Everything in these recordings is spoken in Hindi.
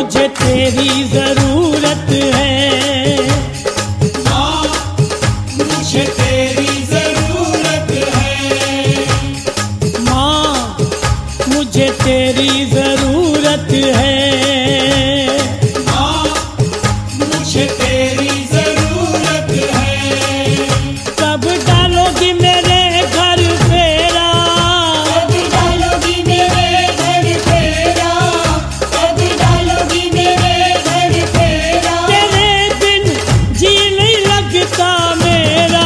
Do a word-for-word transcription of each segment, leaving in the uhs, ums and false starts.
मुझे तेरी जरूरत है। माँ मुझे तेरी जरूरत है। माँ मुझे तेरी जरूरत है। माँ मुझे तेरी जरूरत है। कब डालोगी मेरे घर फेरा? कब डालोगी मेरे घर फेरा? कब डालोगी मेरे घर फेरा? तेरे बिन जी नहीं लगता मेरा।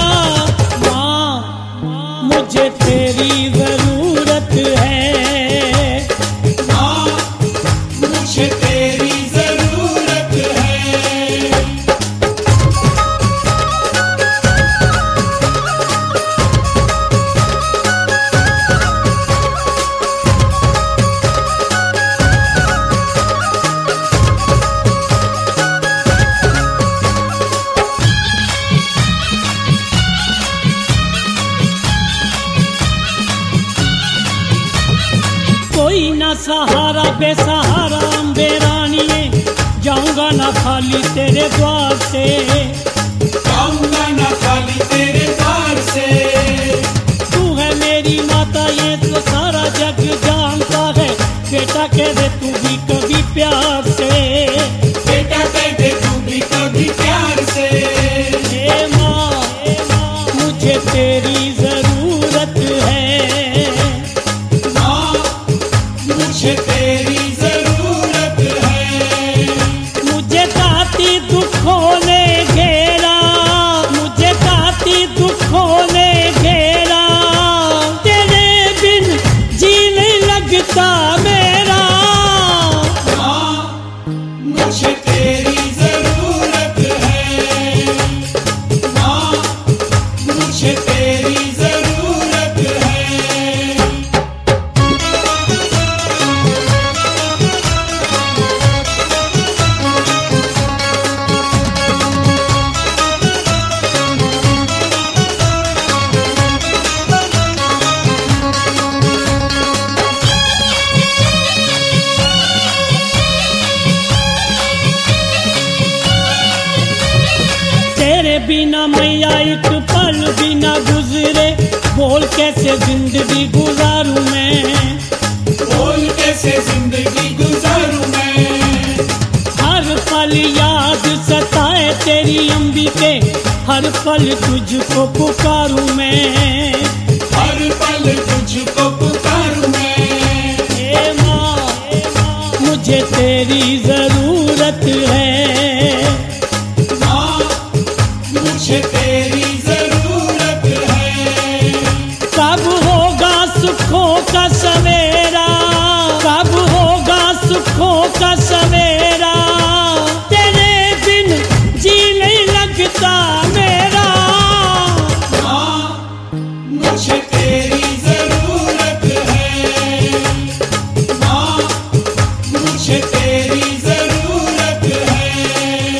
माँ मुझे तेरी जरूरत है। माँ मुझे तेरी जरूरत है। कोई ना सहारा बेसहारा अम्बे रानिए, जाऊंगा ना खाली तेरे द्वार से। जाऊंगा ना खाली तेरे द्वार से। तू है मेरी माता ये तो सारा जग जानता है। बेटा कह दे तू भी कभी प्यार से। बेटा कह दे तू भी कभी प्यार से। हे माँ मुझे तेरी जरूरत है। माँ मुझे तेरी जरूरत है। मुझे काती दुखों ने घेरा, मुझे काती दुखों ने घेरा। तेरे बिन जी नहीं लगता मेरा। माँ मुझे तेरी जरूरत है। माँ मुझे तेरी जरूरत है। तेरे बिना मैया एक पल बिना गुजरे, बोल कैसे जिंदगी गुजारूं मैं। बोल कैसे जिंदगी गुजारूं मैं। हर पल याद सताए तेरी अंबिके, हर पल तुझको पुकारूं मैं। हर पल तुझको पुकारूं मैं। हे माँ मुझे तेरी जरूरत है। माँ मुझे तेरी जरूरत है। कब होगा सुखों का सवेरा? कब होगा सुखों का सवेरा? तेरे बिन जी नहीं लगता मेरा। माँ मुझे तेरी जरूरत है। माँ मुझे तेरी जरूरत है।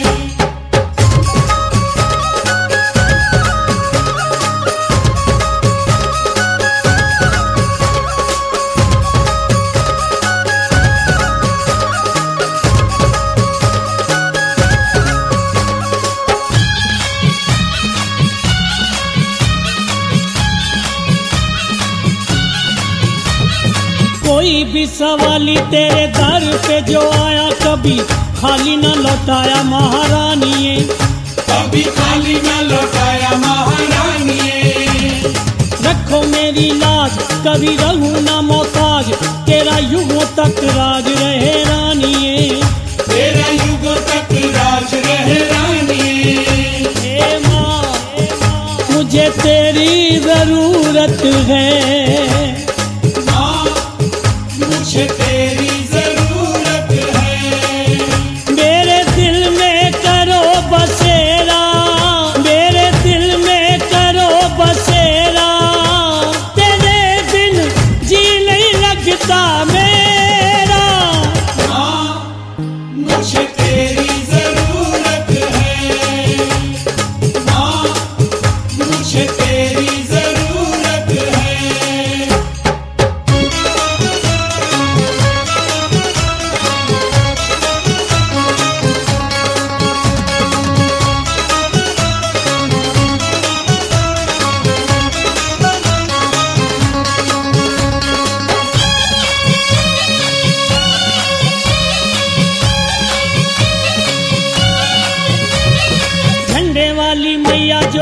कोई भी सवाली तेरे दर पे जो आया, कभी खाली न लौटाया महारानिए। कभी खाली न लौटाया महारानिए। रखो मेरी लाज कभी रहूं ना मोहताज, तेरा युगों तक राज रहे रानिए। तेरा युगों तक राज रहे रानिए। हे माँ मुझे तेरी जरूरत है। माँ मुझे तेरी जरूरत है। मेरे दिल में करो बसेरा, मेरे दिल में करो बसेरा। तेरे बिन जी नहीं लगता मेरा। माँ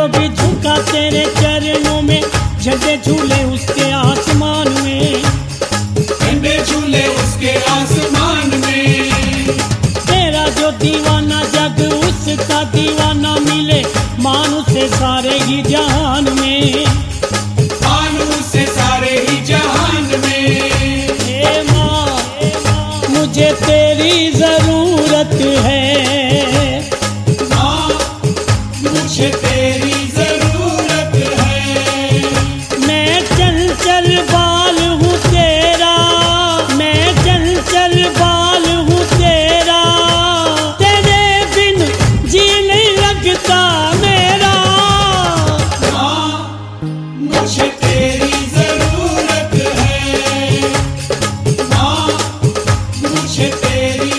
जो भी झुका तेरे चरणों में, झंडे झूले उसके आसमान में, झंडे झूले उसके आसमान में। तेरा जो दीवाना जग उसका दीवाना मिले, मानू से सारे ही जहान में, मानू से सारे ही जहान में। हे माँ मुझे तेरी जरूरत है, माँ मुझे तेरी जरूरत है। मैं चंचल बाल हूँ तेरा, मैं चंचल बाल हूँ तेरा, तेरे बिन जी नहीं लगता मेरा। माँ मुझे तेरी जरूरत है, माँ मुझे तेरी